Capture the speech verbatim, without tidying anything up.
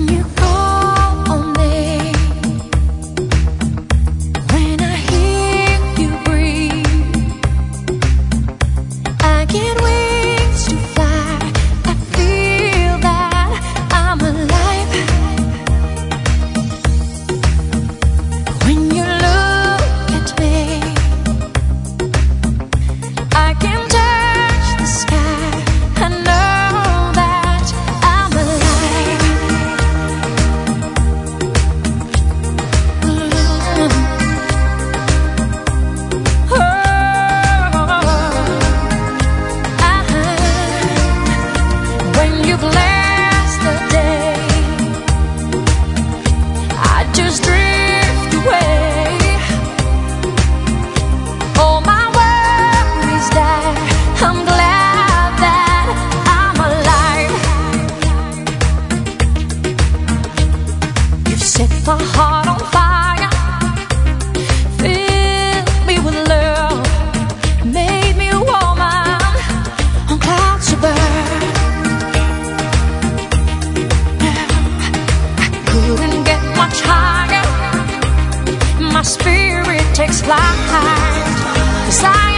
you call on me, when I hear you breathe, I get wings to fly. I feel that I'm alive. When you look at me, I can touch the sky. I know that I'm alive. Oh, I, when you bless the day, I just drift away. All my worries die. I'm glad that I'm alive. You've set my heart on fire, filled me with love, made me a woman on clouds above. I couldn't get much higher. My spirit takes flight, 'cause I